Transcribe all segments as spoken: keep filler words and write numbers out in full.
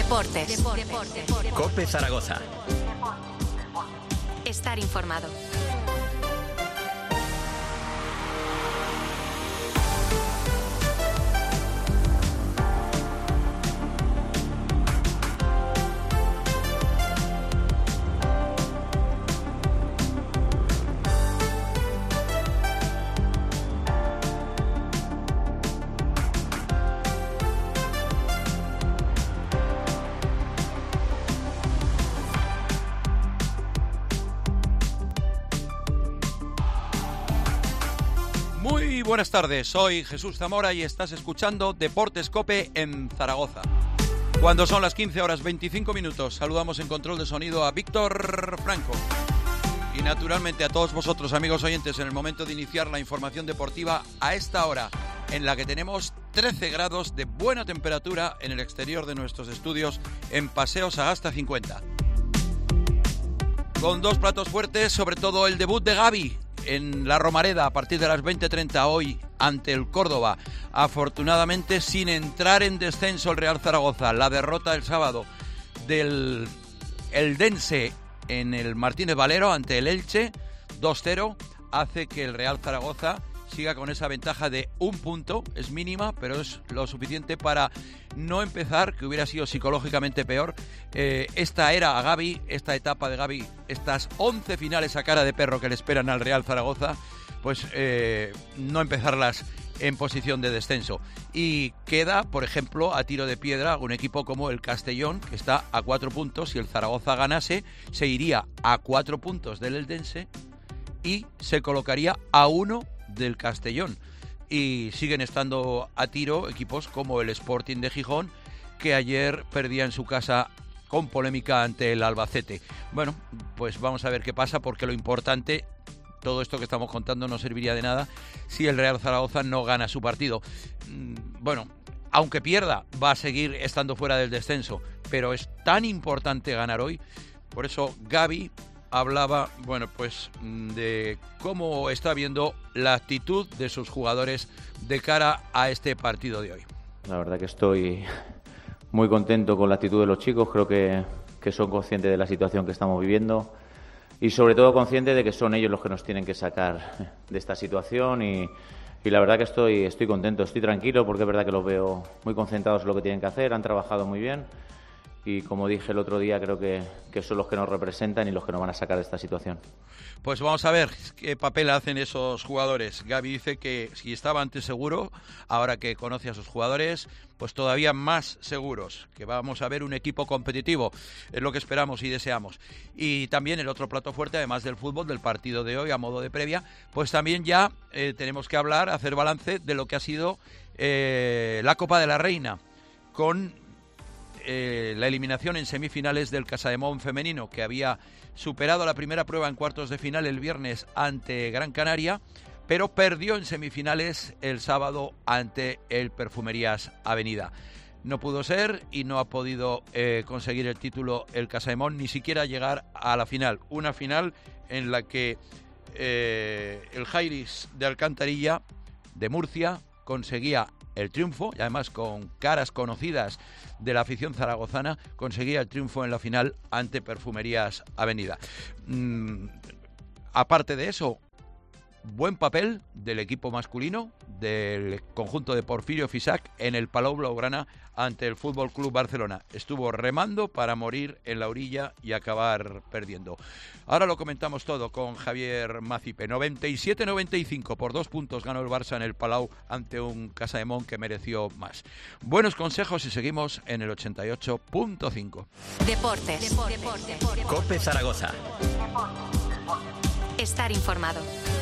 Deportes. Deportes. COPE Zaragoza. Estar informado. Muy buenas tardes, soy Jesús Zamora y estás escuchando Deportes COPE en Zaragoza. Cuando son las quince horas veinticinco minutos, saludamos en control de sonido a Víctor Franco. Y naturalmente a todos vosotros, amigos oyentes, en el momento de iniciar la información deportiva a esta hora, en la que tenemos trece grados de buena temperatura en el exterior de nuestros estudios en Paseo Sagasta cincuenta. Con dos platos fuertes, sobre todo el debut de Gavi en la Romareda a partir de las veinte treinta hoy ante el Córdoba. Afortunadamente sin entrar en descenso el Real Zaragoza. La derrota el sábado del Eldense en el Martínez Valero ante el Elche dos cero hace que el Real Zaragoza siga con esa ventaja de un punto. Es mínima, pero es lo suficiente para no empezar, que hubiera sido psicológicamente peor, eh, esta era a Gavi, esta etapa de Gavi, estas once finales a cara de perro que le esperan al Real Zaragoza, pues eh, no empezarlas en posición de descenso. Y queda, por ejemplo, a tiro de piedra un equipo como el Castellón, que está a cuatro puntos. Si el Zaragoza ganase, se iría a cuatro puntos del Eldense y se colocaría a uno del Castellón. Y siguen estando a tiro equipos como el Sporting de Gijón, que ayer perdía en su casa con polémica ante el Albacete. Bueno, pues vamos a ver qué pasa, porque lo importante, todo esto que estamos contando no serviría de nada si el Real Zaragoza no gana su partido. Bueno, aunque pierda, va a seguir estando fuera del descenso, pero es tan importante ganar hoy. Por eso Gavi hablaba, bueno, pues de cómo está viendo la actitud de sus jugadores de cara a este partido de hoy. La verdad que estoy muy contento con la actitud de los chicos. Creo que, que son conscientes de la situación que estamos viviendo y sobre todo conscientes de que son ellos los que nos tienen que sacar de esta situación y, y la verdad que estoy, estoy contento, estoy tranquilo, porque es verdad que los veo muy concentrados en lo que tienen que hacer, han trabajado muy bien. Y como dije el otro día, creo que, que son los que nos representan y los que nos van a sacar de esta situación. Pues vamos a ver qué papel hacen esos jugadores. Gavi dice que si estaba antes seguro, ahora que conoce a sus jugadores, pues todavía más seguros, que vamos a ver un equipo competitivo. Es lo que esperamos y deseamos. Y también el otro plato fuerte, además del fútbol, del partido de hoy a modo de previa, pues también ya eh, tenemos que hablar, hacer balance de lo que ha sido eh, la Copa de la Reina, con Eh, la eliminación en semifinales del Casademont femenino, que había superado la primera prueba en cuartos de final el viernes ante Gran Canaria, pero perdió en semifinales el sábado ante el Perfumerías Avenida. No pudo ser y no ha podido eh, conseguir el título el Casademont, ni siquiera llegar a la final. Una final en la que eh, el Jairis de Alcantarilla, de Murcia, conseguía el triunfo, y además con caras conocidas de la afición zaragozana, conseguía el triunfo en la final ante Perfumerías Avenida. Mm, aparte de eso, buen papel del equipo masculino, del conjunto de Porfirio Fisac en el Palau Blaugrana ante el F C Barcelona. Estuvo remando para morir en la orilla y acabar perdiendo. Ahora lo comentamos todo con Javier Macipe. noventa y siete noventa y cinco por dos puntos ganó el Barça en el Palau ante un Casademont que mereció más. Buenos consejos y seguimos en el ochenta y ocho punto cinco. Deportes. Deportes. COPE Zaragoza. Estar informado.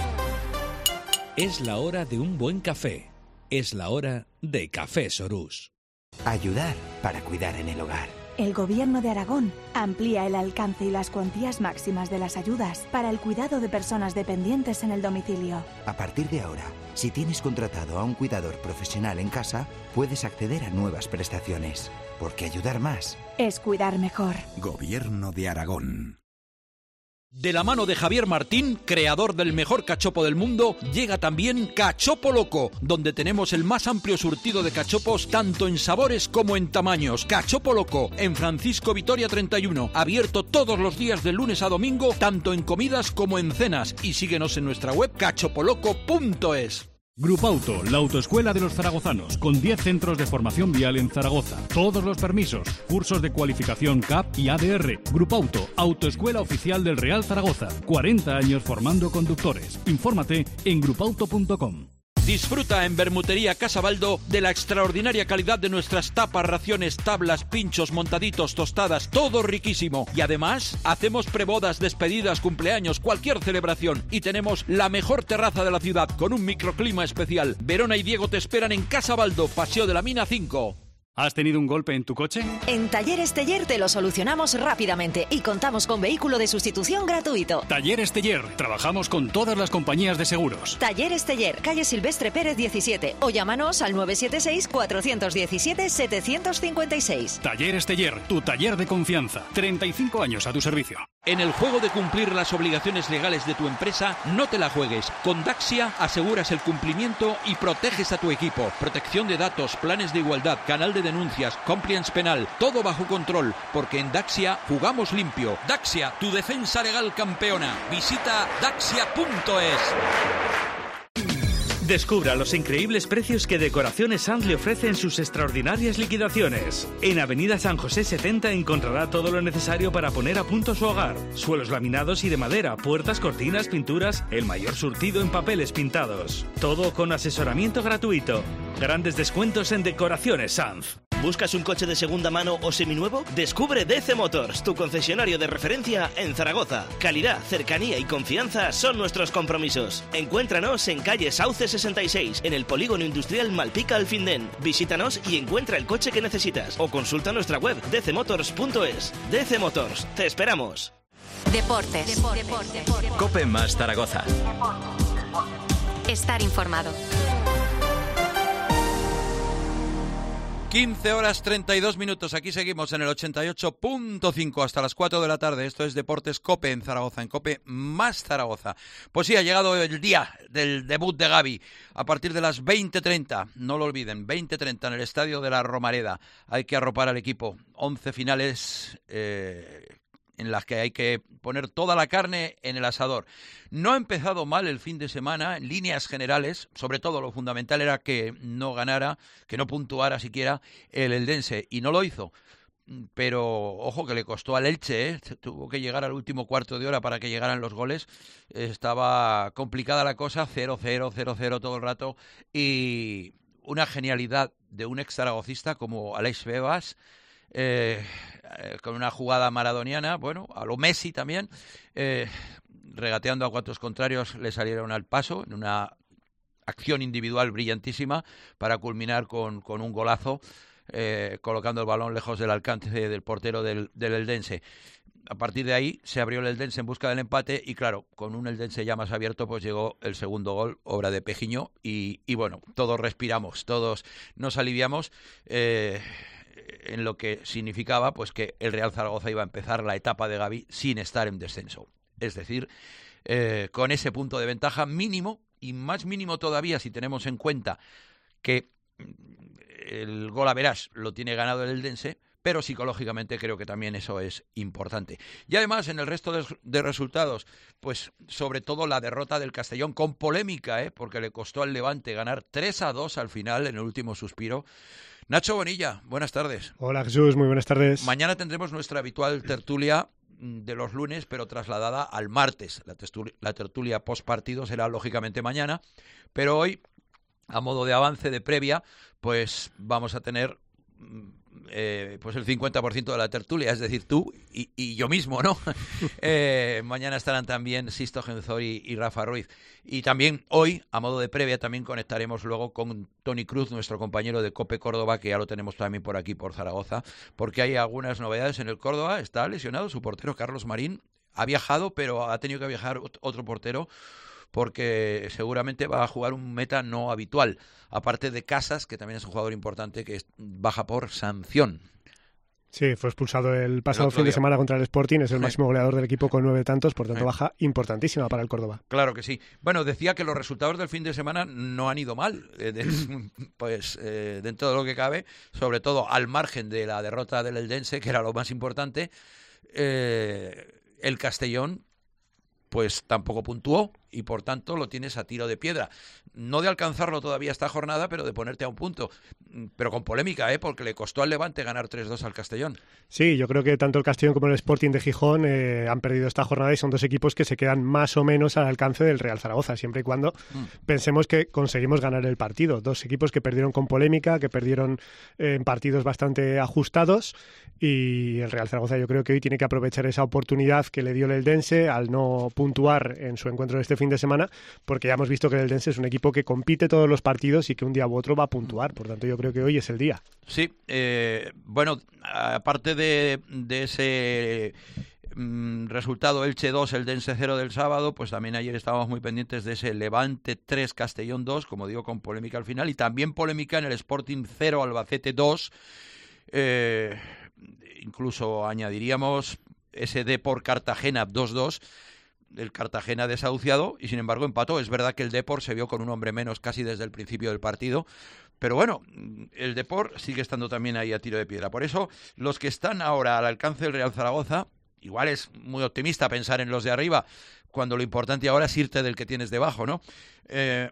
Es la hora de un buen café. Es la hora de Café Sorús. Ayudar para cuidar en el hogar. El Gobierno de Aragón amplía el alcance y las cuantías máximas de las ayudas para el cuidado de personas dependientes en el domicilio. A partir de ahora, si tienes contratado a un cuidador profesional en casa, puedes acceder a nuevas prestaciones. Porque ayudar más es cuidar mejor. Gobierno de Aragón. De la mano de Javier Martín, creador del mejor cachopo del mundo, llega también Cachopo Loco, donde tenemos el más amplio surtido de cachopos tanto en sabores como en tamaños. Cachopo Loco, en Francisco Vitoria treinta y uno, abierto todos los días de lunes a domingo, tanto en comidas como en cenas. Y síguenos en nuestra web cachopoloco punto es. Grupauto, la autoescuela de los zaragozanos, con diez centros de formación vial en Zaragoza. Todos los permisos, cursos de cualificación C A P y A D R. Grupauto, autoescuela oficial del Real Zaragoza. cuarenta años formando conductores. Infórmate en grupauto punto com. Disfruta en Bermutería Casabaldo de la extraordinaria calidad de nuestras tapas, raciones, tablas, pinchos, montaditos, tostadas, todo riquísimo. Y además, hacemos prebodas, despedidas, cumpleaños, cualquier celebración. Y tenemos la mejor terraza de la ciudad con un microclima especial. Verona y Diego te esperan en Casabaldo, Paseo de la Mina cinco. ¿Has tenido un golpe en tu coche? En Talleres Teller te lo solucionamos rápidamente y contamos con vehículo de sustitución gratuito. Talleres Teller. Trabajamos con todas las compañías de seguros. Talleres Teller, calle Silvestre Pérez diecisiete, o llámanos al nueve siete seis, cuatro uno siete, siete cinco seis. Talleres Teller, tu taller de confianza. treinta y cinco años a tu servicio. En el juego de cumplir las obligaciones legales de tu empresa, no te la juegues. Con Daxia aseguras el cumplimiento y proteges a tu equipo. Protección de datos, planes de igualdad, canal de denuncias, compliance penal, todo bajo control, porque en Daxia jugamos limpio. Daxia, tu defensa legal campeona. Visita daxia punto es. Descubra los increíbles precios que Decoraciones Sanz le ofrece en sus extraordinarias liquidaciones. En Avenida San José setenta encontrará todo lo necesario para poner a punto su hogar. Suelos laminados y de madera, puertas, cortinas, pinturas, el mayor surtido en papeles pintados. Todo con asesoramiento gratuito. Grandes descuentos en Decoraciones Sanz. ¿Buscas un coche de segunda mano o seminuevo? Descubre D C Motors, tu concesionario de referencia en Zaragoza. Calidad, cercanía y confianza son nuestros compromisos. Encuéntranos en calle Sauce sesenta y seis, en el polígono industrial Malpica Alfindén. Visítanos y encuentra el coche que necesitas. O consulta nuestra web d c motors punto es. D C Motors, te esperamos. Deportes. Deportes. Deportes. Cope más Zaragoza. Estar informado. quince horas treinta y dos minutos, aquí seguimos en el ochenta y ocho punto cinco hasta las cuatro de la tarde. Esto es Deportes Cope en Zaragoza, en Cope más Zaragoza. Pues sí, ha llegado el día del debut de Gavi a partir de las veinte treinta, no lo olviden, veinte treinta en el estadio de la Romareda. Hay que arropar al equipo, once finales eh, en las que hay que poner toda la carne en el asador. No ha empezado mal el fin de semana en líneas generales, sobre todo lo fundamental era que no ganara, que no puntuara siquiera el Eldense, y no lo hizo. Pero ojo que le costó al Elche, ¿eh? Tuvo que llegar al último cuarto de hora para que llegaran los goles. Estaba complicada la cosa, cero cero, cero cero todo el rato, y una genialidad de un ex zaragocista como Aleix Bebas, eh, con una jugada maradoniana, bueno, a lo Messi también, eh, regateando a cuantos contrarios le salieron al paso, en una acción individual brillantísima para culminar con, con un golazo, eh, colocando el balón lejos del alcance del portero del, del Eldense. A partir de ahí se abrió el Eldense en busca del empate y claro, con un Eldense ya más abierto pues llegó el segundo gol, obra de Pejiño, y, y bueno, todos respiramos, todos nos aliviamos, eh, en lo que significaba pues que el Real Zaragoza iba a empezar la etapa de Gavi sin estar en descenso. Es decir, eh, con ese punto de ventaja mínimo, y más mínimo todavía si tenemos en cuenta que el gol a verás lo tiene ganado el Eldense, pero psicológicamente creo que también eso es importante. Y además, en el resto de, de resultados, pues sobre todo la derrota del Castellón, con polémica, ¿eh? Porque le costó al Levante ganar tres a dos al final, en el último suspiro. Nacho Bonilla, buenas tardes. Hola Jesús, muy buenas tardes. Mañana tendremos nuestra habitual tertulia de los lunes, pero trasladada al martes. La, tertulia, la tertulia post partido será lógicamente mañana, pero hoy, a modo de avance, de previa, pues vamos a tener eh, pues el cincuenta por ciento de la tertulia, es decir, tú y, y yo mismo, ¿no? eh, mañana estarán también Sisto Genzori y Rafa Ruiz. Y también hoy, a modo de previa, también conectaremos luego con Tony Cruz, nuestro compañero de Cope Córdoba, que ya lo tenemos también por aquí, por Zaragoza, porque hay algunas novedades en el Córdoba. Está lesionado su portero Carlos Marín, ha viajado, pero ha tenido que viajar otro portero, porque seguramente va a jugar un meta no habitual, aparte de Casas, que también es un jugador importante, que es, baja por sanción. Sí, fue expulsado el pasado el fin de día. semana contra el Sporting, es el Sí. máximo goleador del equipo con nueve tantos, por tanto Sí. baja importantísima para el Córdoba. Claro que sí. Bueno, decía que los resultados del fin de semana no han ido mal, eh, de- pues eh, dentro de lo que cabe, sobre todo al margen de la derrota del Eldense, que era lo más importante, eh, el Castellón pues tampoco puntuó y por tanto lo tienes a tiro de piedra. No de alcanzarlo todavía esta jornada, pero de ponerte a un punto. Pero con polémica, ¿eh? Porque le costó al Levante ganar tres dos al Castellón. Sí, yo creo que tanto el Castellón como el Sporting de Gijón eh, han perdido esta jornada y son dos equipos que se quedan más o menos al alcance del Real Zaragoza, siempre y cuando Mm. pensemos que conseguimos ganar el partido. Dos equipos que perdieron con polémica, que perdieron eh, en partidos bastante ajustados, y el Real Zaragoza yo creo que hoy tiene que aprovechar esa oportunidad que le dio el Eldense al no puntuar en su encuentro de este fin de semana, porque ya hemos visto que el Eldense es un equipo que compite todos los partidos y que un día u otro va a puntuar. Por tanto, yo creo que hoy es el día. Sí, eh, bueno, aparte de, de ese mm, resultado Elche dos, Eldense cero del sábado, pues también ayer estábamos muy pendientes de ese Levante tres, Castellón dos, como digo, con polémica al final, y también polémica en el Sporting cero, Albacete dos. Eh, incluso añadiríamos ese Depor Cartagena dos dos, el Cartagena desahuciado, y sin embargo empató. Es verdad que el Depor se vio con un hombre menos casi desde el principio del partido, pero bueno, el Depor sigue estando también ahí a tiro de piedra. Por eso, los que están ahora al alcance del Real Zaragoza, igual es muy optimista pensar en los de arriba, cuando lo importante ahora es irte del que tienes debajo, ¿no? Eh,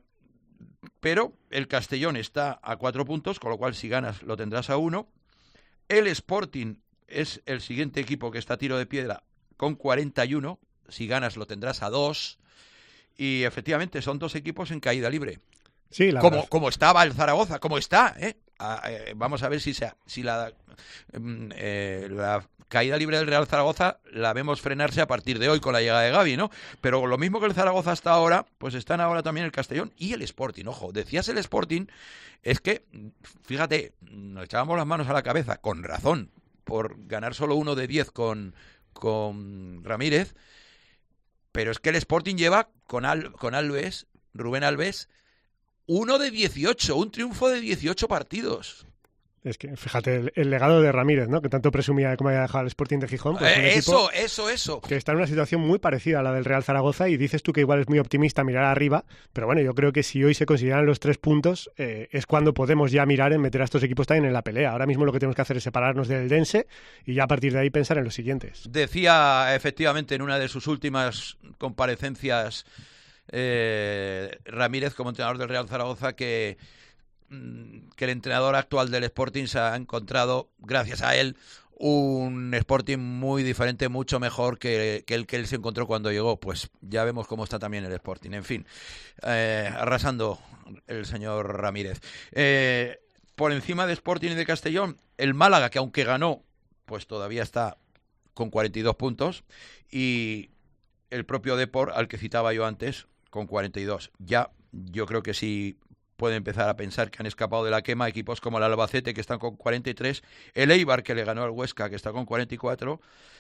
pero el Castellón está a cuatro puntos, con lo cual si ganas lo tendrás a uno. El Sporting es el siguiente equipo que está a tiro de piedra con cuarenta y uno, si ganas lo tendrás a dos, y efectivamente son dos equipos en caída libre. Sí, la como, verdad. como estaba el Zaragoza, como está, ¿eh? A, eh, vamos a ver si, se, si la, eh, la caída libre del Real Zaragoza la vemos frenarse a partir de hoy con la llegada de Gavi, ¿no? Pero lo mismo que el Zaragoza hasta ahora, pues están ahora también el Castellón y el Sporting. Ojo, decías el Sporting, es que, fíjate, nos echábamos las manos a la cabeza, con razón, por ganar solo uno de diez con, con Ramírez, pero es que el Sporting lleva con, Al, con Alves, Rubén Alves, uno de dieciocho, un triunfo de dieciocho partidos. Es que, fíjate, el, el legado de Ramírez, ¿no? Que tanto presumía de cómo había dejado el Sporting de Gijón. Pues Eh, eso, eso, eso. Que está en una situación muy parecida a la del Real Zaragoza, y dices tú que igual es muy optimista mirar arriba, pero bueno, yo creo que si hoy se consideran los tres puntos, eh, es cuando podemos ya mirar en meter a estos equipos también en la pelea. Ahora mismo lo que tenemos que hacer es separarnos del Eldense y ya a partir de ahí pensar en los siguientes. Decía efectivamente en una de sus últimas comparecencias eh, Ramírez, como entrenador del Real Zaragoza, que que el entrenador actual del Sporting se ha encontrado, gracias a él, un Sporting muy diferente, mucho mejor que, que el que él se encontró cuando llegó. Pues ya vemos cómo está también el Sporting. En fin, eh, arrasando el señor Ramírez. Eh, por encima de Sporting y de Castellón, el Málaga, que aunque ganó, pues todavía está con cuarenta y dos puntos, y el propio Depor, al que citaba yo antes, con cuarenta y dos. Ya, yo creo que sí puede empezar a pensar que han escapado de la quema equipos como el Albacete, que están con cuarenta y tres, el Eibar, que le ganó al Huesca, que está con cuarenta y cuatro,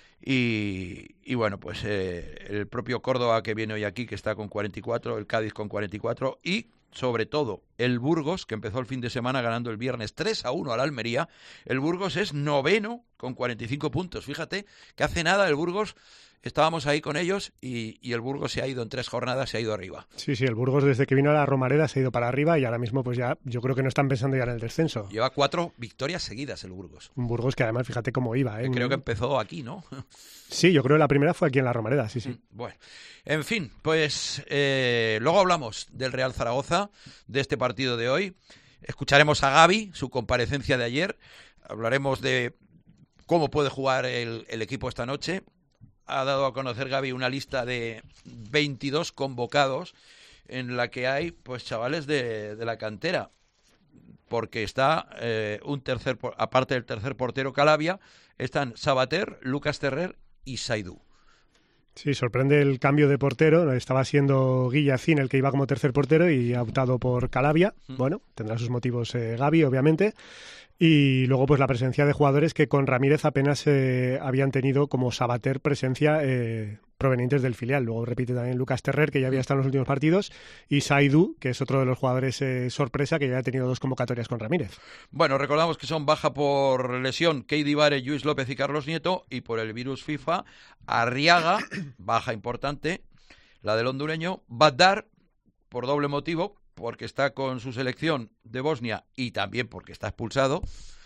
y, y bueno, pues eh, el propio Córdoba, que viene hoy aquí, que está con cuarenta y cuatro, el Cádiz con cuarenta y cuatro, y sobre todo el Burgos, que empezó el fin de semana ganando el viernes tres a uno al Almería. El Burgos es noveno con cuarenta y cinco puntos. Fíjate que hace nada el Burgos, estábamos ahí con ellos, y, y el Burgos se ha ido en tres jornadas, se ha ido arriba. Sí, sí, el Burgos desde que vino a la Romareda se ha ido para arriba, y ahora mismo pues ya yo creo que no están pensando ya en el descenso. Lleva cuatro victorias seguidas el Burgos. Un Burgos que además, fíjate cómo iba, ¿eh? Creo que empezó aquí, ¿no? Sí, yo creo que la primera fue aquí en la Romareda, sí, sí. Bueno, en fin, pues eh, luego hablamos del Real Zaragoza, de este partido de hoy. Escucharemos a Gavi, su comparecencia de ayer. Hablaremos de cómo puede jugar el, el equipo esta noche. Ha dado a conocer Gavi una lista de veintidós convocados en la que hay pues chavales de, de la cantera, porque está eh, un tercer, aparte del tercer portero Calabia, están Sabater, Lucas Terrer y Saidú. Sí, sorprende el cambio de portero. Estaba siendo Guillacín el que iba como tercer portero y ha optado por Calabia. Mm. Bueno, tendrá sus motivos eh, Gavi, obviamente. Y luego pues la presencia de jugadores que con Ramírez apenas eh, habían tenido como Sabater presencia eh, provenientes del filial. Luego repite también Lucas Terrer, que ya había estado en los últimos partidos, y Saidu, que es otro de los jugadores eh, sorpresa, que ya ha tenido dos convocatorias con Ramírez. Bueno, recordamos que son baja por lesión Keidi Vare, Lluís López y Carlos Nieto, y por el virus FIFA, Arriaga, baja importante, la del hondureño, Badar, por doble motivo, porque está con su selección de Bosnia y también porque está expulsado,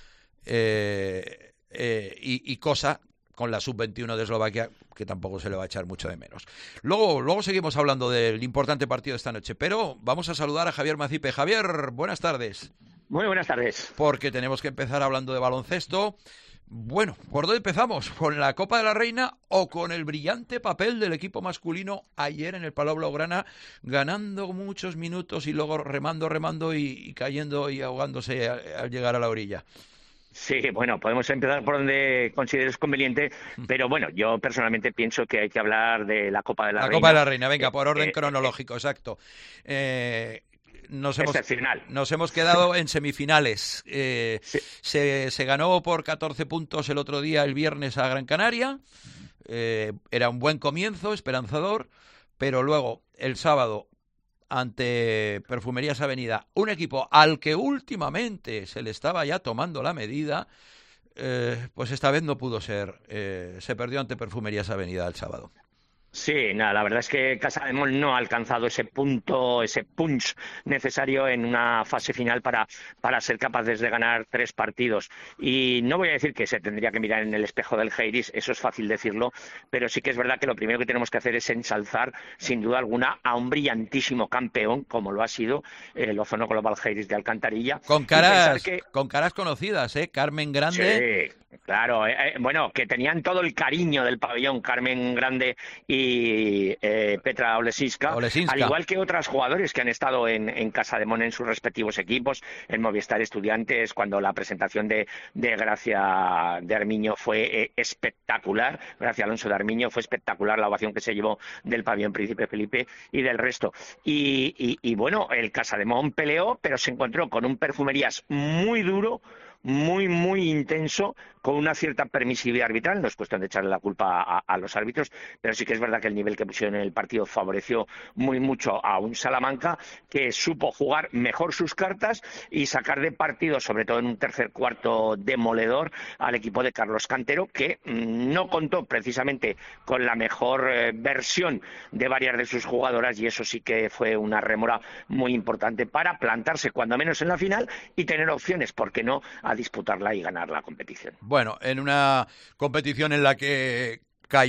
eh, eh, y, y Cosa con la sub veintiuno de Eslovaquia, que tampoco se le va a echar mucho de menos. Luego, luego seguimos hablando del importante partido de esta noche, pero vamos a saludar a Javier Macipe. Javier, buenas tardes. Muy buenas tardes. Porque tenemos que empezar hablando de baloncesto. Bueno, ¿por dónde empezamos? ¿Con la Copa de la Reina o con el brillante papel del equipo masculino ayer en el Palau Blaugrana, ganando muchos minutos y luego remando, remando y, y cayendo y ahogándose al, al llegar a la orilla? Sí, bueno, podemos empezar por donde consideres conveniente, pero bueno, yo personalmente pienso que hay que hablar de la Copa de la, la Reina. La Copa de la Reina, venga, por orden eh, cronológico, eh, exacto. Eh... Nos hemos, Excepcional. nos hemos quedado en semifinales. Eh, sí. se, se ganó por catorce puntos el otro día, el viernes, a Gran Canaria. Eh, era un buen comienzo, esperanzador, pero luego el sábado ante Perfumerías Avenida, un equipo al que últimamente se le estaba ya tomando la medida, eh, pues esta vez no pudo ser. Eh, se perdió ante Perfumerías Avenida el sábado. Sí, nada, la verdad es que Casademón no ha alcanzado ese punto, ese punch necesario en una fase final para, para ser capaces de ganar tres partidos. Y no voy a decir que se tendría que mirar en el espejo del Heiris, eso es fácil decirlo, pero sí que es verdad que lo primero que tenemos que hacer es ensalzar, sin duda alguna, a un brillantísimo campeón, como lo ha sido el Ozono Global Heiris de Alcantarilla. Con caras, que... con caras conocidas, ¿eh? Carmen Grande. Sí, claro, eh, bueno, que tenían todo el cariño del pabellón, Carmen Grande y y eh, Petra Olesinska, Olesinska, al igual que otras jugadores que han estado en, en Casademón en sus respectivos equipos, en Movistar Estudiantes, cuando la presentación de, de Gracia de Armiño fue eh, espectacular, Gracia Alonso de Armiño, fue espectacular la ovación que se llevó del pabellón Príncipe Felipe y del resto. Y, y, y bueno, el Casademón peleó, pero se encontró con un Perfumerías muy duro, muy, muy intenso, con una cierta permisividad arbitral. No es cuestión de echarle la culpa a, a los árbitros, pero sí que es verdad que el nivel que pusieron en el partido favoreció muy mucho a un Salamanca que supo jugar mejor sus cartas y sacar de partido, sobre todo en un tercer cuarto demoledor, al equipo de Carlos Cantero, que mmm, no contó precisamente con la mejor eh, versión de varias de sus jugadoras, y eso sí que fue una rémora muy importante para plantarse cuando menos en la final y tener opciones, ¿por qué no?, a disputarla y ganar la competición. Bueno, en una competición en la que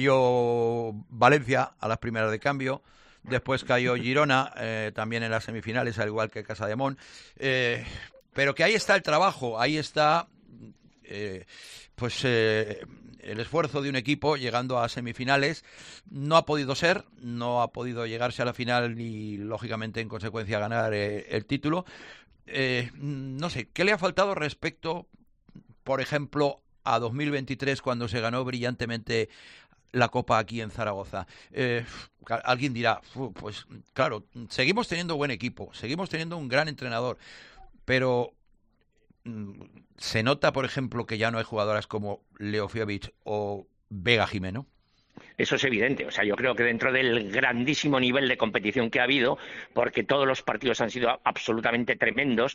cayó Valencia a las primeras de cambio, después cayó Girona, eh, también en las semifinales, al igual que Casademón, eh, pero que ahí está el trabajo, ahí está eh, pues eh, el esfuerzo de un equipo llegando a semifinales. No ha podido ser, no ha podido llegarse a la final y, lógicamente, en consecuencia, ganar eh, el título. Eh, no sé, ¿qué le ha faltado respecto, por ejemplo, a dos mil veintitrés, cuando se ganó brillantemente la Copa aquí en Zaragoza? Eh, alguien dirá, pues claro, seguimos teniendo buen equipo, seguimos teniendo un gran entrenador, pero mm, se nota, por ejemplo, que ya no hay jugadoras como Leo Fiovich o Vega Jimeno. Eso es evidente, o sea, yo creo que dentro del grandísimo nivel de competición que ha habido, porque todos los partidos han sido absolutamente tremendos,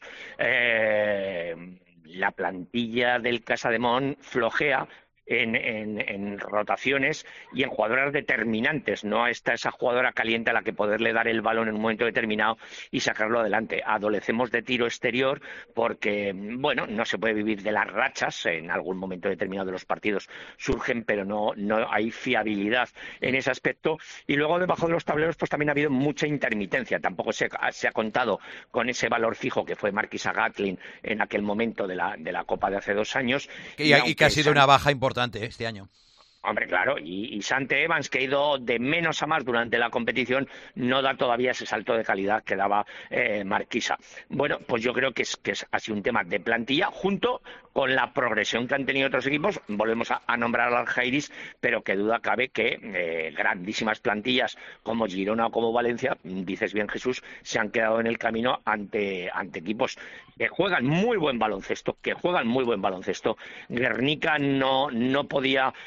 eh, la plantilla del Casademón flojea En, en, en rotaciones y en jugadoras determinantes. No está esa jugadora caliente a la que poderle dar el balón en un momento determinado y sacarlo adelante. Adolecemos de tiro exterior porque, bueno, no se puede vivir de las rachas. En algún momento determinado de los partidos surgen, pero no, no hay fiabilidad en ese aspecto. Y luego, debajo de los tableros, pues también ha habido mucha intermitencia. Tampoco se, se ha contado con ese valor fijo que fue Marquisa Gatlin en aquel momento de la, de la Copa de hace dos años. Y, y, y que ha sido una baja importante este año. Hombre, claro, y, y Sante Evans, que ha ido de menos a más durante la competición, no da todavía ese salto de calidad que daba eh, Marquisa. Bueno, pues yo creo que es, que es así un tema de plantilla, junto con la progresión que han tenido otros equipos. Volvemos a, a nombrar al Jairis, pero que duda cabe que eh, grandísimas plantillas como Girona o como Valencia, dices bien, Jesús, se han quedado en el camino ante, ante equipos que juegan muy buen baloncesto, que juegan muy buen baloncesto. Guernica no, no podía en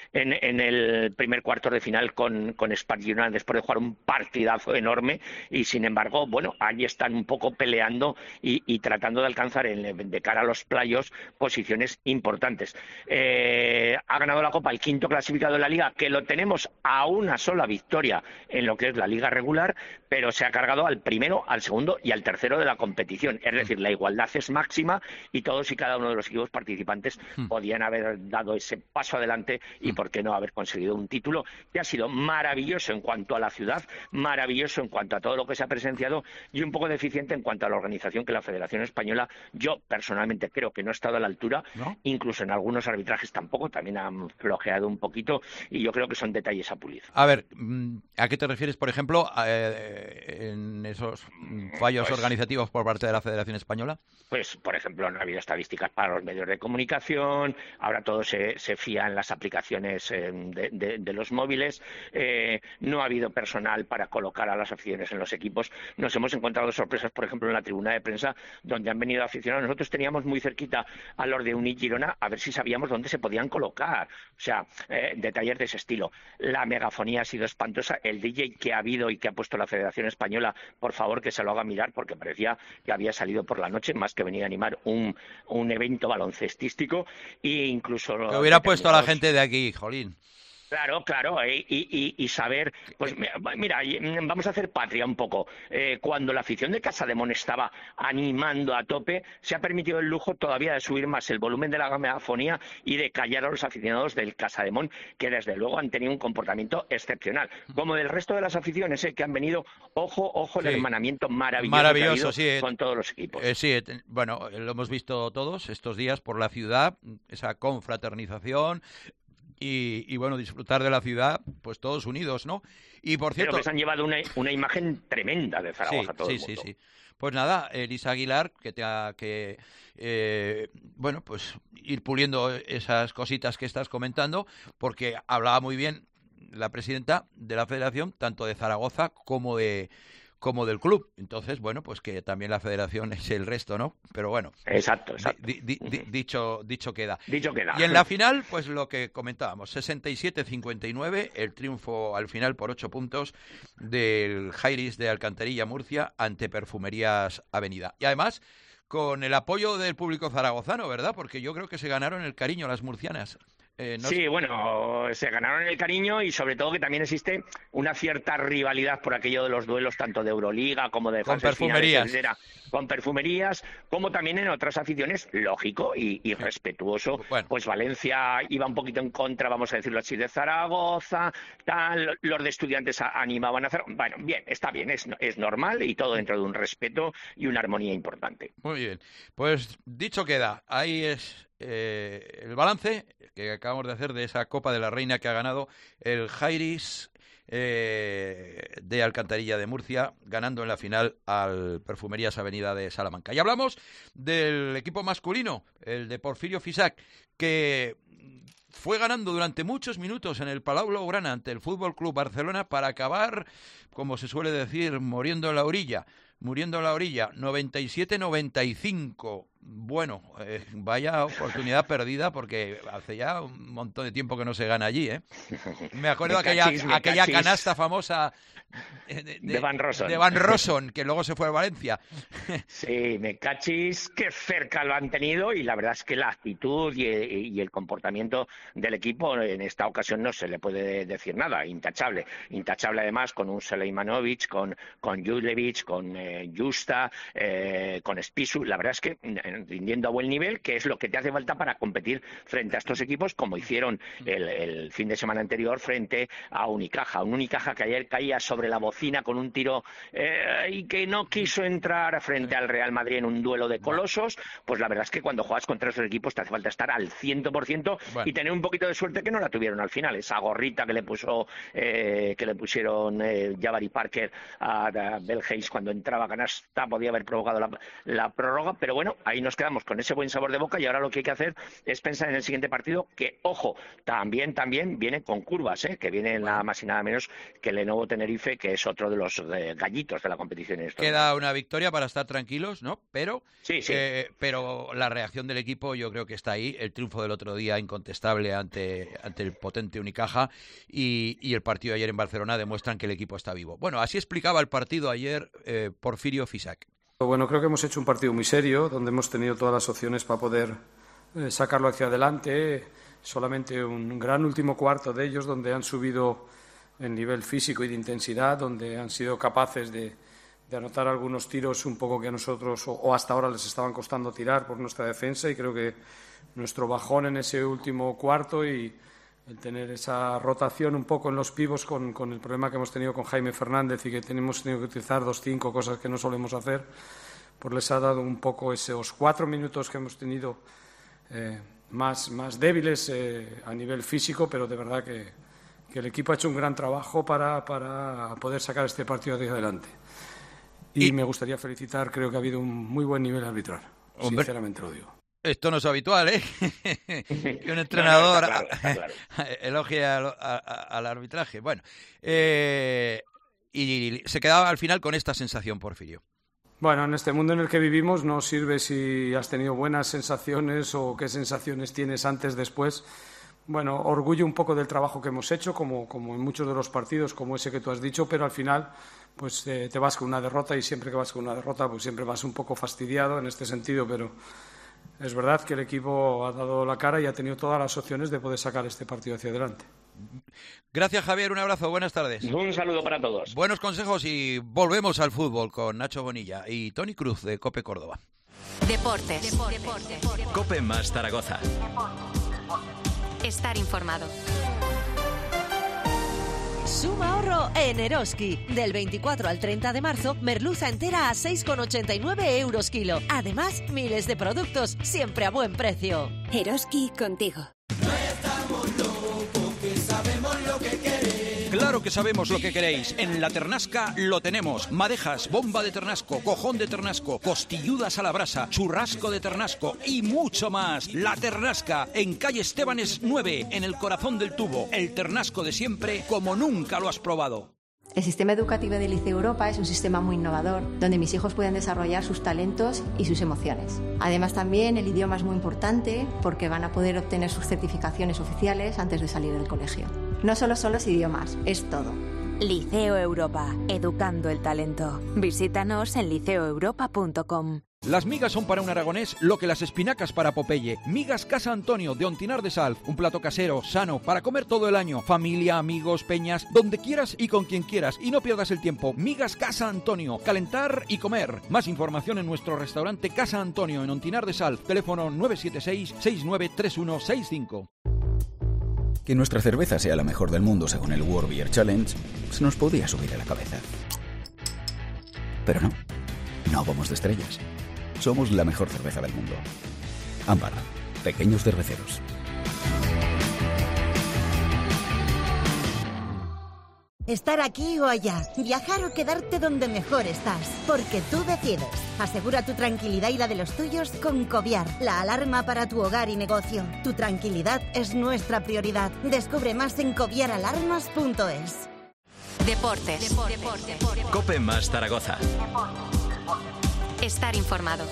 en el primer cuarto de final con, con Spark Girona después de jugar un partidazo enorme y sin embargo, bueno, ahí están un poco peleando y, y tratando de alcanzar en, de cara a los playoffs posiciones importantes. Eh, ha ganado la Copa el quinto clasificado de la Liga, que lo tenemos a una sola victoria en lo que es la Liga regular, pero se ha cargado al primero, al segundo y al tercero de la competición. Es decir, la igualdad es máxima y todos y cada uno de los equipos participantes mm. podían haber dado ese paso adelante y, por qué no, haber conseguido un título que ha sido maravilloso en cuanto a la ciudad, maravilloso en cuanto a todo lo que se ha presenciado y un poco deficiente en cuanto a la organización, que la Federación Española, yo personalmente creo que no ha estado a la altura, ¿no? Incluso en algunos arbitrajes tampoco, también han flojeado un poquito y yo creo que son detalles a pulir. A ver, ¿a qué te refieres, por ejemplo, eh, en esos fallos pues, organizativos por parte de la Federación Española? Pues, por ejemplo, no ha habido estadísticas para los medios de comunicación, ahora todo se, se fía en las aplicaciones eh, de, de, de los móviles, eh, no ha habido personal para colocar a las aficiones en los equipos. Nos hemos encontrado sorpresas, por ejemplo, en la tribuna de prensa, donde han venido aficionados. Nosotros teníamos muy cerquita a los de Uni Girona a ver si sabíamos dónde se podían colocar. O sea, eh, detalles de ese estilo. La megafonía ha sido espantosa. El D J que ha habido y que ha puesto la Federación Española, por favor, que se lo haga mirar, porque parecía que había salido por la noche, más que venir a animar un, un evento baloncestístico. E incluso que hubiera puesto a la gente de aquí, jolín. Claro, claro, y, y, y saber, pues mira, vamos a hacer patria un poco. Eh, cuando la afición de Casademón estaba animando a tope, se ha permitido el lujo todavía de subir más el volumen de la megafonía y de callar a los aficionados del Casademón, que desde luego han tenido un comportamiento excepcional. Como del resto de las aficiones eh, que han venido, ojo, ojo, el sí. hermanamiento maravilloso, maravilloso que ha habido sí, eh, con todos los equipos. Eh, sí, eh, bueno, lo hemos visto todos estos días por la ciudad, esa confraternización. Y, y bueno, disfrutar de la ciudad, pues todos unidos, ¿no? Y por cierto, pero que se han llevado una, una imagen tremenda de Zaragoza, sí, todo sí, el mundo. Sí, sí. Pues nada, Elisa Aguilar, que te ha, que eh, bueno, pues ir puliendo esas cositas que estás comentando, porque hablaba muy bien la presidenta de la Federación, tanto de Zaragoza como de como del club. Entonces, bueno, pues que también la Federación es el resto, ¿no? Pero bueno. Exacto, exacto. Di, di, di, dicho, dicho queda. Dicho queda. Y en la final, pues lo que comentábamos, sesenta y siete cincuenta y nueve, el triunfo al final por ocho puntos del Jairis de Alcantarilla Murcia ante Perfumerías Avenida. Y además, con el apoyo del público zaragozano, ¿verdad? Porque yo creo que se ganaron el cariño las murcianas. Eh, no sí, sé. bueno, se ganaron el cariño y sobre todo que también existe una cierta rivalidad por aquello de los duelos tanto de Euroliga como de con perfumerías, finales, con perfumerías, como también en otras aficiones, lógico y, y respetuoso. Bueno. Pues Valencia iba un poquito en contra, vamos a decirlo así, de Zaragoza, tal, los de Estudiantes animaban a hacer. Bueno, bien, está bien, es, es normal y todo dentro de un respeto y una armonía importante. Muy bien, pues dicho queda, ahí es eh, el balance que acabamos de hacer de esa Copa de la Reina que ha ganado el Jairis eh, de Alcantarilla de Murcia, ganando en la final al Perfumerías Avenida de Salamanca. Y hablamos del equipo masculino, el de Porfirio Fisac, que fue ganando durante muchos minutos en el Palau Blaugrana ante el Fútbol Club Barcelona para acabar, como se suele decir, muriendo en la orilla. Muriendo en la orilla, noventa y siete noventa y cinco. Bueno, eh, vaya oportunidad perdida porque hace ya un montón de tiempo que no se gana allí, ¿eh? Me acuerdo de aquella, cachis, aquella canasta famosa de, de, de Van Rossum. de Van Rossum, que luego se fue a Valencia. Sí, me cachis, qué cerca lo han tenido y la verdad es que la actitud y, y el comportamiento del equipo en esta ocasión no se le puede decir nada, intachable. Intachable además con un Seleimanovic, con, con Jurjevic, con eh, Justa, eh, con Spisu. La verdad es que rindiendo a buen nivel, que es lo que te hace falta para competir frente a estos equipos, como hicieron el, el fin de semana anterior frente a Unicaja. Un Unicaja que ayer caía sobre la bocina con un tiro eh, y que no quiso entrar frente al Real Madrid en un duelo de colosos. Pues la verdad es que cuando juegas contra esos equipos te hace falta estar al cien por ciento bueno. y tener un poquito de suerte que no la tuvieron al final. Esa gorrita que le puso eh, que le pusieron eh, Jabari Parker a, a Bell Hayes cuando entraba a canasta podía haber provocado la, la prórroga, pero bueno, ahí no nos quedamos con ese buen sabor de boca y ahora lo que hay que hacer es pensar en el siguiente partido, que, ojo, también también viene con curvas, ¿eh? Que viene nada más y nada menos que el Lenovo Tenerife, que es otro de los eh, gallitos de la competición. En Queda una victoria para estar tranquilos, ¿no? Pero, sí, sí. Eh, pero la reacción del equipo yo creo que está ahí. El triunfo del otro día incontestable ante, ante el potente Unicaja y, y el partido de ayer en Barcelona demuestran que el equipo está vivo. Bueno, así explicaba el partido ayer eh, Porfirio Fisac. Bueno, creo que hemos hecho un partido muy serio, donde hemos tenido todas las opciones para poder eh, sacarlo hacia adelante. Solamente un gran último cuarto de ellos, donde han subido en nivel físico y de intensidad, donde han sido capaces de, de anotar algunos tiros un poco que a nosotros, o, o hasta ahora, les estaban costando tirar por nuestra defensa, y creo que nuestro bajón en ese último cuarto y el tener esa rotación un poco en los pivos con, con el problema que hemos tenido con Jaime Fernández y que tenemos tenido que utilizar dos cinco, cosas que no solemos hacer, pues les ha dado un poco esos cuatro minutos que hemos tenido eh, más, más débiles eh, a nivel físico, pero de verdad que, que el equipo ha hecho un gran trabajo para, para poder sacar este partido hacia adelante. Y, y me gustaría felicitar, creo que ha habido un muy buen nivel arbitral, hombre, sinceramente lo digo. Esto no es habitual, ¿eh? Que un entrenador no, no, está claro, está claro. elogie al, a, al arbitraje. Bueno, eh, y se quedaba al final con esta sensación, Porfirio. Bueno, en este mundo en el que vivimos no sirve si has tenido buenas sensaciones o qué sensaciones tienes antes, después. Bueno, orgullo un poco del trabajo que hemos hecho, como, como en muchos de los partidos, como ese que tú has dicho, pero al final pues eh, te vas con una derrota, y siempre que vas con una derrota pues siempre vas un poco fastidiado en este sentido, pero es verdad que el equipo ha dado la cara y ha tenido todas las opciones de poder sacar este partido hacia adelante. Gracias, Javier. Un abrazo. Buenas tardes. Un saludo para todos. Buenos consejos y volvemos al fútbol con Nacho Bonilla y Toni Cruz de COPE Córdoba. Deportes. Deportes. Deportes. COPE más Zaragoza. Estar informado. Suma ahorro en Eroski. Del veinticuatro al treinta de marzo, merluza entera a seis con ochenta y nueve euros kilo. Además, miles de productos, siempre a buen precio. Eroski, contigo. Claro que sabemos lo que queréis. En La Ternasca lo tenemos. Madejas, bomba de ternasco, cojón de ternasco, costilludas a la brasa, churrasco de ternasco y mucho más. La Ternasca, en calle Estebanes nueve, en el corazón del tubo. El ternasco de siempre, como nunca lo has probado. El sistema educativo de Liceo Europa es un sistema muy innovador, donde mis hijos pueden desarrollar sus talentos y sus emociones. Además, también el idioma es muy importante, porque van a poder obtener sus certificaciones oficiales antes de salir del colegio. No solo son los idiomas, es todo. Liceo Europa, educando el talento. Visítanos en liceo europa punto com. Las migas son para un aragonés lo que las espinacas para Popeye. Migas Casa Antonio de Ontinar de Salv. Un plato casero, sano, para comer todo el año. Familia, amigos, peñas, donde quieras y con quien quieras. Y no pierdas el tiempo. Migas Casa Antonio. Calentar y comer. Más información en nuestro restaurante Casa Antonio en Ontinar de Salv. Teléfono nueve siete seis, seis nueve tres uno seis cinco. Que nuestra cerveza sea la mejor del mundo según el World Beer Challenge se nos podía subir a la cabeza. Pero no. No vamos de estrellas. Somos la mejor cerveza del mundo. Ámbar, pequeños cerveceros. Estar aquí o allá, viajar o quedarte donde mejor estás, porque tú decides. Asegura tu tranquilidad y la de los tuyos con Coviar, la alarma para tu hogar y negocio. Tu tranquilidad es nuestra prioridad. Descubre más en coviar alarmas punto es. Deportes. Deportes. Deportes. COPE más Zaragoza. Estar informado.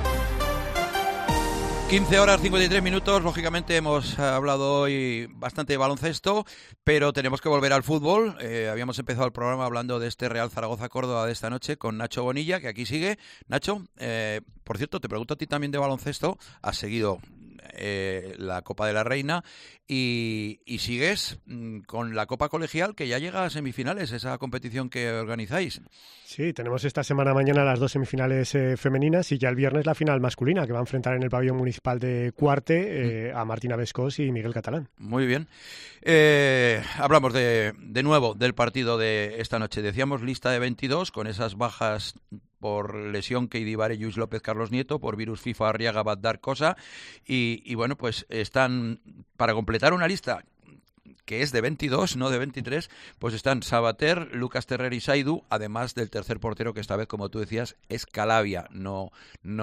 quince horas cincuenta y tres minutos, lógicamente hemos hablado hoy bastante de baloncesto, pero tenemos que volver al fútbol. Eh, habíamos empezado el programa hablando de este Real Zaragoza-Córdoba de esta noche con Nacho Bonilla, que aquí sigue. Nacho, eh, por cierto, te pregunto a ti también de baloncesto. Has seguido eh, la Copa de la Reina y, y sigues mm, con la Copa Colegial, que ya llega a semifinales, esa competición que organizáis. Sí, tenemos esta semana mañana las dos semifinales eh, femeninas y ya el viernes la final masculina, que va a enfrentar en el pabellón municipal de Cuarte eh, a Martina Vescós y Miguel Catalán. Muy bien. Eh, hablamos de, de nuevo del partido de esta noche. Decíamos lista de veintidós con esas bajas por lesión que Idibare, Lluís López, Carlos Nieto, por virus FIFA, Arriaga, Badar, Cosa. Y, y bueno, pues están para completar una lista que es de veintidós, no de veintitrés, pues están Sabater, Lucas Terrer y Saidu, además del tercer portero que esta vez, como tú decías, es Calavia, no,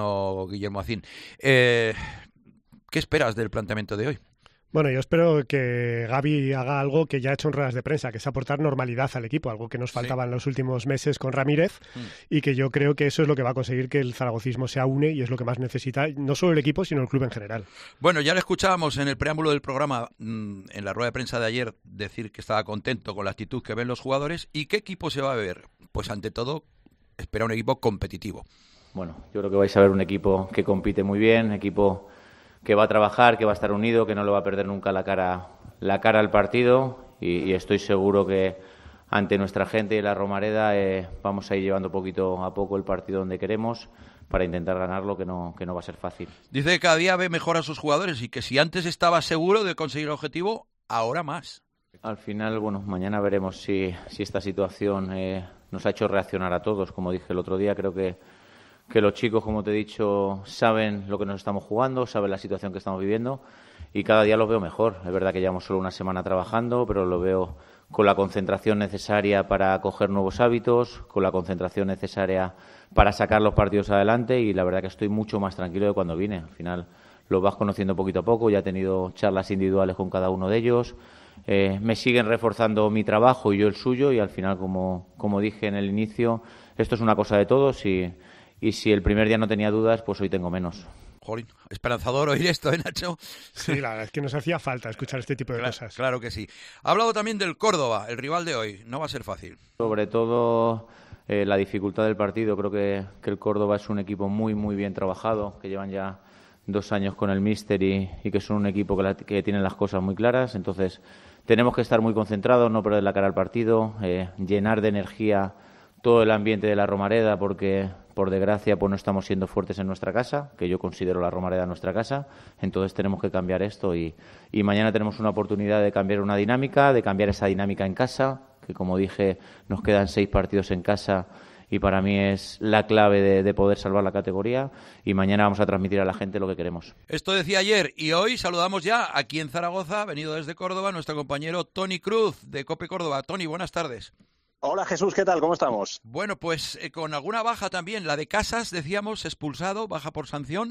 no Guillermo Acín. Eh, ¿Qué esperas del planteamiento de hoy? Bueno, yo espero que Gavi haga algo que ya ha hecho en ruedas de prensa, que es aportar normalidad al equipo, algo que nos faltaba sí. en los últimos meses con Ramírez, mm. y que yo creo que eso es lo que va a conseguir que el zaragocismo se aúne y es lo que más necesita, no solo el equipo, sino el club en general. Bueno, ya le escuchábamos en el preámbulo del programa, en la rueda de prensa de ayer, decir que estaba contento con la actitud que ven los jugadores. ¿Y qué equipo se va a ver? Pues ante todo, espera un equipo competitivo. Bueno, yo creo que vais a ver un equipo que compite muy bien, equipo que va a trabajar, que va a estar unido, que no le va a perder nunca la cara, la cara al partido y, y estoy seguro que ante nuestra gente y la Romareda eh, vamos a ir llevando poquito a poco el partido donde queremos para intentar ganarlo, que no, que no va a ser fácil. Dice que cada día ve mejor a sus jugadores y que si antes estaba seguro de conseguir el objetivo, ahora más. Al final, bueno, mañana veremos si, si esta situación eh, nos ha hecho reaccionar a todos. Como dije el otro día, creo que que los chicos, como te he dicho, saben lo que nos estamos jugando, saben la situación que estamos viviendo y cada día los veo mejor. Es verdad que llevamos solo una semana trabajando, pero lo veo con la concentración necesaria para coger nuevos hábitos, con la concentración necesaria para sacar los partidos adelante y la verdad que estoy mucho más tranquilo de cuando vine. Al final los vas conociendo poquito a poco, ya he tenido charlas individuales con cada uno de ellos, eh, me siguen reforzando mi trabajo y yo el suyo y al final, como, como dije en el inicio, esto es una cosa de todos y Y si el primer día no tenía dudas, pues hoy tengo menos. Jolín, esperanzador oír esto, ¿eh, Nacho? Sí, la verdad es que nos hacía falta escuchar este tipo de claro, cosas. Claro que sí. Ha hablado también del Córdoba, el rival de hoy. No va a ser fácil. Sobre todo eh, la dificultad del partido. Creo que, que el Córdoba es un equipo muy, muy bien trabajado, que llevan ya dos años con el míster y, y que son un equipo que, la, que tienen las cosas muy claras. Entonces, tenemos que estar muy concentrados, no perder la cara al partido, eh, llenar de energía todo el ambiente de la Romareda, porque por desgracia pues no estamos siendo fuertes en nuestra casa, que yo considero la Romareda nuestra casa, entonces tenemos que cambiar esto y, y mañana tenemos una oportunidad de cambiar una dinámica, de cambiar esa dinámica en casa, que como dije nos quedan seis partidos en casa y para mí es la clave de, de poder salvar la categoría y mañana vamos a transmitir a la gente lo que queremos. Esto decía ayer y hoy saludamos ya aquí en Zaragoza, venido desde Córdoba, nuestro compañero Toni Cruz de COPE Córdoba. Toni, buenas tardes. Hola Jesús, ¿qué tal? ¿Cómo estamos? Bueno, pues eh, con alguna baja también, la de Casas, decíamos, expulsado, baja por sanción,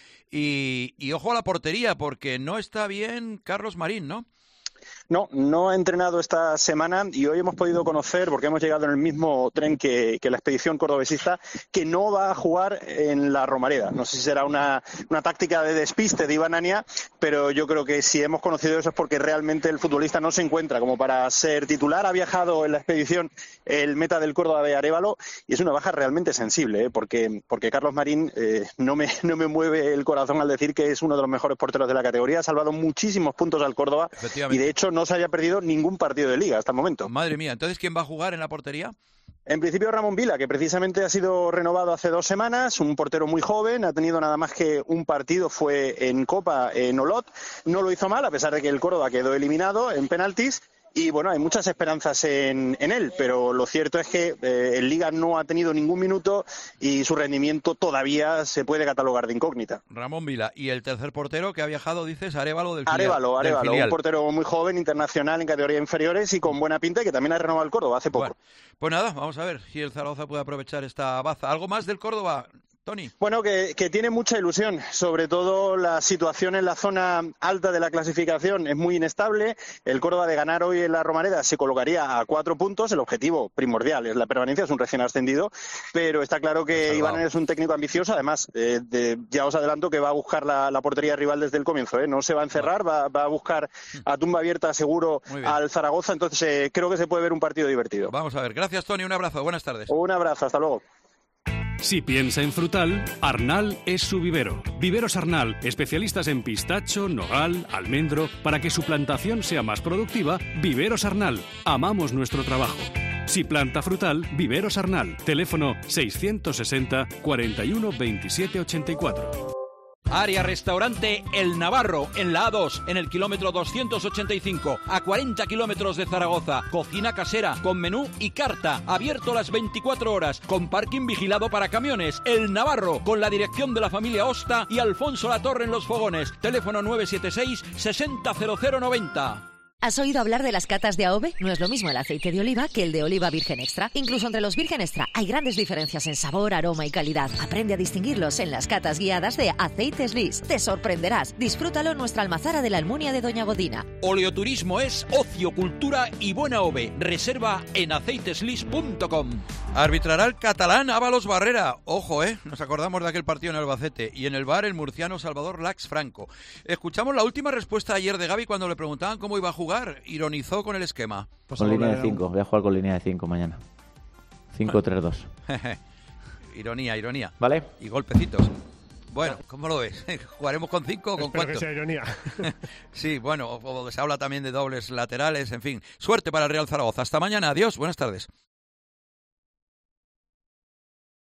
y, y ojo a la portería, porque no está bien Carlos Marín, ¿no? No, no ha entrenado esta semana y hoy hemos podido conocer, porque hemos llegado en el mismo tren que, que la expedición cordobesista, que no va a jugar en la Romareda. No sé si será una, una táctica de despiste de Iván Ania, pero yo creo que si hemos conocido eso es porque realmente el futbolista no se encuentra como para ser titular. Ha viajado en la expedición el meta del Córdoba de Arévalo y es una baja realmente sensible, ¿eh? porque, porque Carlos Marín eh, no, me, no me mueve el corazón al decir que es uno de los mejores porteros de la categoría. Ha salvado muchísimos puntos al Córdoba y de hecho no se haya perdido ningún partido de Liga hasta el momento. Madre mía, ¿entonces quién va a jugar en la portería? En principio Ramón Vila, que precisamente ha sido renovado hace dos semanas, un portero muy joven, ha tenido nada más que un partido, fue en Copa en Olot, no lo hizo mal a pesar de que el Córdoba quedó eliminado en penaltis. Y bueno, hay muchas esperanzas en, en él, pero lo cierto es que eh, en Liga no ha tenido ningún minuto y su rendimiento todavía se puede catalogar de incógnita. Ramón Vila. Y el tercer portero que ha viajado, dices, Arévalo del filial. Arévalo, Arévalo, un portero muy joven, internacional en categorías inferiores y con buena pinta y que también ha renovado el Córdoba hace poco. Bueno, pues nada, vamos a ver si el Zaragoza puede aprovechar esta baza. ¿Algo más del Córdoba, Toni? Bueno, que, que tiene mucha ilusión, sobre todo la situación en la zona alta de la clasificación es muy inestable. El Córdoba de ganar hoy en la Romareda se colocaría a cuatro puntos, el objetivo primordial es la permanencia, es un recién ascendido, pero está claro que Iván es un técnico ambicioso, además eh, de, ya os adelanto que va a buscar la, la portería rival desde el comienzo, ¿eh? No se va a encerrar, va, va a buscar a tumba abierta seguro al Zaragoza, entonces eh, creo que se puede ver un partido divertido. Vamos a ver, gracias Toni, un abrazo, buenas tardes. Un abrazo, hasta luego. Si piensa en frutal, Arnal es su vivero. Viveros Arnal, especialistas en pistacho, nogal, almendro. Para que su plantación sea más productiva, Viveros Arnal. Amamos nuestro trabajo. Si planta frutal, Viveros Arnal. Teléfono seiscientos sesenta, cuarenta y uno, veintisiete ochenta y cuatro. Área Restaurante El Navarro, en la A dos, en el kilómetro doscientos ochenta y cinco, a cuarenta kilómetros de Zaragoza. Cocina casera, con menú y carta, abierto las veinticuatro horas, con parking vigilado para camiones. El Navarro, con la dirección de la familia Osta y Alfonso Latorre en los fogones. Teléfono nueve siete seis, sesenta cero cero noventa. ¿Has oído hablar de las catas de A O V E? No es lo mismo el aceite de oliva que el de oliva virgen extra. Incluso entre los virgen extra hay grandes diferencias en sabor, aroma y calidad. Aprende a distinguirlos en las catas guiadas de Aceites Lis. Te sorprenderás. Disfrútalo en nuestra almazara de la Almunia de Doña Godina. Oleoturismo es ocio, cultura y buena O V E. Reserva en aceiteslis punto com. Arbitrará el catalán Ábalos Barrera. Ojo, ¿eh? Nos acordamos de aquel partido en Albacete. Y en el V A R el murciano Salvador Lax Franco. Escuchamos la última respuesta ayer de Gavi cuando le preguntaban cómo iba a jugar. Ironizó con el esquema. Pues con línea de cinco. Voy a jugar con línea de cinco mañana. cinco tres dos. Ironía, ironía. ¿Vale? Y golpecitos. Bueno, ¿cómo lo ves? ¿Jugaremos con cinco o con Espero cuatro? que sea ironía. Sí, bueno, o, o se habla también de dobles laterales, en fin. Suerte para el Real Zaragoza. Hasta mañana. Adiós. Buenas tardes.